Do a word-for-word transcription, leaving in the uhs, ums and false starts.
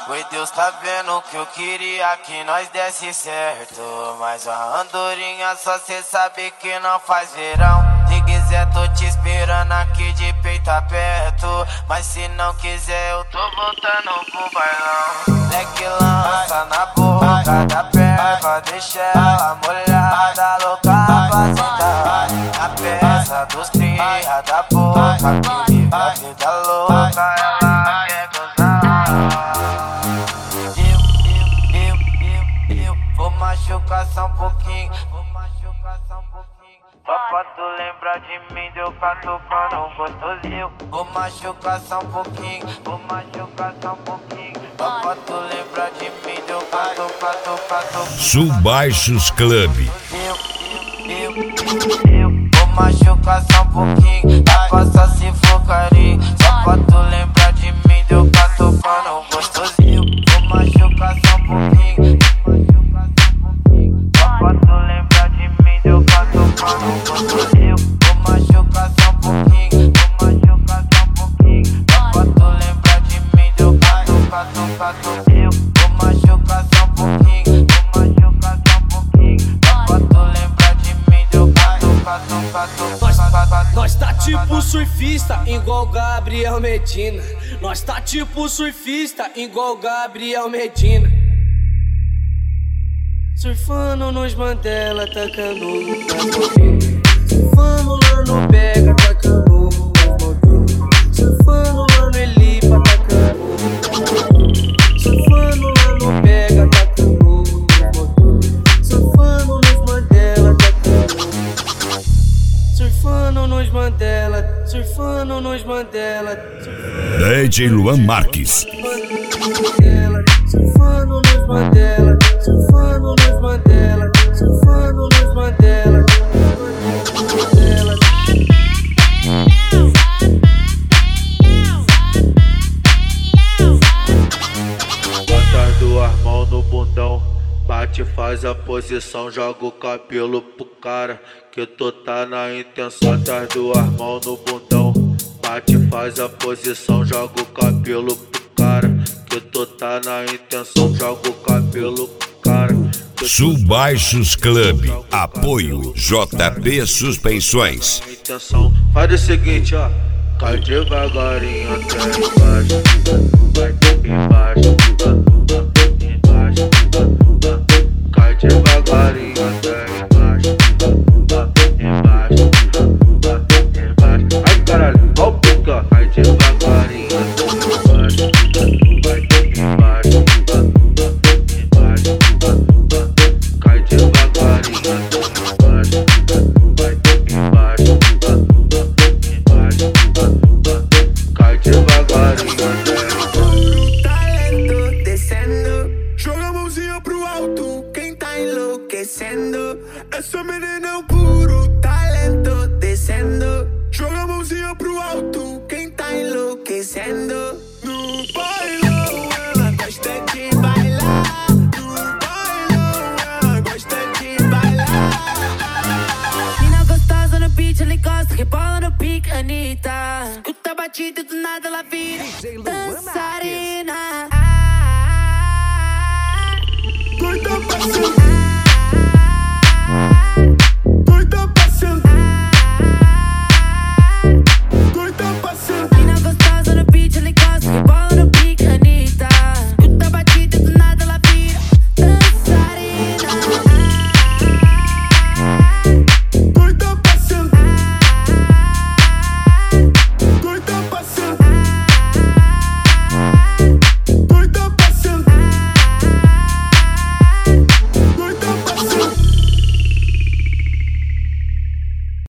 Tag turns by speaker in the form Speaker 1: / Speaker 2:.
Speaker 1: Foi Deus tá vendo que eu queria que nós desse certo. Mas a andorinha só cê sabe que não faz verão. Se quiser tô te esperando aqui de peito aberto. Mas se não quiser eu tô voltando pro bailão. Leque lança na boca da perna, deixa ela molhada, louca pra sentar. A peça dos cria da boca, que vive a vida louca, ela quer gozar. Eu, eu, eu, eu, eu vou machucar só um pouquinho, vou machucar só um pouquinho. Só pra tu lembrar de mim, deu catucando gostosinho. Vou machucar só um pouquinho, vou machucar só um pouquinho. Só pra tu lembrar de mim, deu catucando, catucando.
Speaker 2: Subaixos Clube.
Speaker 1: Eu, eu, eu, eu vou machucar só um pouquinho. Dá pra só se for carinho. Só pra tu lembrar de mim, deu catucando gostosinho. Vou machucar só um pouquinho. Só pra tu lembrar de mim, deu catucando gostosinho. Vou machucar só um pouquinho. Vou machucar só um pouquinho. Só pra tu lembrar de mim, deu catucando gostosinho. Vou machucar só um pouquinho. Vou machucar só um pouquinho. Só pra tu lembrar de mim, deu catucando gostosinho.
Speaker 3: Nós tá tipo surfista, igual Gabriel Medina. Nós tá tipo surfista, igual Gabriel Medina. Surfando nos Mandela, tacando nas modelos. Surfando lá no Pega, tacando nas modelos. Surfando lá no Elipa, tacando nas modelos. Surfando lá no Pega, tacando nas modelos. Surfando nos Mandela, tacando. Surfando nos Mandela, surfando nos Mandela.
Speaker 2: D J Luan Marques.
Speaker 3: Surfando nos Mandela, surfando nos Mandela, surfando nos Mandela.
Speaker 4: Bota as duas mãos no bundão, bate, faz a posição, joga o cabelo pro cara, que tu tá na intenção. Bota as duas mãos no bundão, bate, faz a posição, joga o cabelo pro cara, que tu tá na intenção, joga o cabelo pro cara.
Speaker 2: Subaixos Clube. Apoio J P Suspensões.
Speaker 4: Faz o seguinte, ó, cai devagarinho até embaixo, vai embaixo, embaixo, cai devagarinho até embaixo, embaixo, embaixo. Ai caralho, ó o pica, cai devagarinho até embaixo, vai embaixo, embaixo, cai devagarinho até embaixo, vai embaixo, embaixo, cai devagarinho até
Speaker 5: Puro talento descendo, joga a mãozinha pro alto, quem tá enlouquecendo. Essa menina é um puro talento descendo, joga a mãozinha pro alto, quem tá enlouquecendo. No bailão ela gosta de bailar, no bailão ela gosta de bailar.
Speaker 6: Mina gostosa no beat, ela encosta, rebola no pique, Anitta. Escuta a batida do nada ela vira.